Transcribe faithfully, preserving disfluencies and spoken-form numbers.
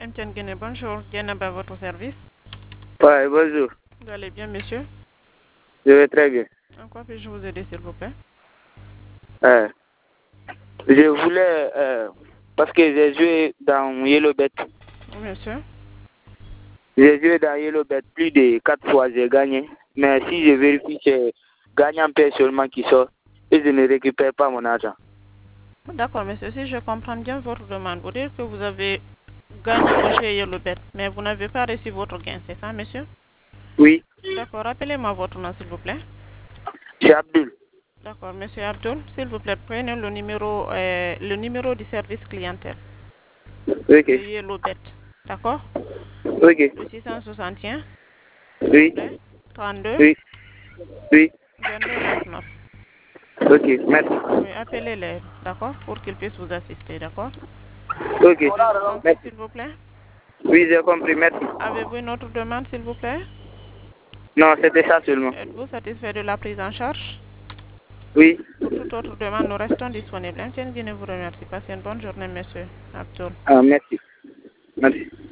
M T N Guinée, bonjour. Dienaba à votre service. Ouais, bonjour. Vous allez bien, monsieur? Je vais très bien. En quoi puis-je vous aider, s'il vous plaît? Euh, je voulais, euh, parce que j'ai joué dans Yellowbet. Oui, monsieur. J'ai joué dans Yellowbet plus de quatre fois, j'ai gagné. Mais si je vérifie, c'est gagnant-paie seulement qui sort et je ne récupère pas mon argent. D'accord, monsieur. Si je comprends bien votre demande, vous dites que vous avez gagné au jeu Yellowbet, mais vous n'avez pas reçu votre gain, c'est ça, monsieur? Oui, D'accord, rappelez-moi votre nom, s'il vous plaît. c'est Abdul. D'accord, monsieur Abdul, s'il vous plaît, prenez le numéro, euh, le numéro du service clientèle Ok, de Yellowbet. D'accord? ok, Le six cent soixante et un, s'il vous oui, plaît. trente-deux, oui, oui. vingt-deux, vingt-neuf. Ok, merci. Oui, appelez-les, d'accord, pour qu'ils puissent vous assister, d'accord? Ok, Avez-vous compris, merci. s'il vous plaît? Oui, j'ai compris, merci. Avez-vous une autre demande, s'il vous plaît? Non, c'était ça seulement. Êtes-vous satisfait de la prise en charge? Oui, Pour toute autre demande, nous restons disponibles. M T N Guinée vous remercie. Passez une bonne journée, monsieur Abdul. ah, merci. Merci.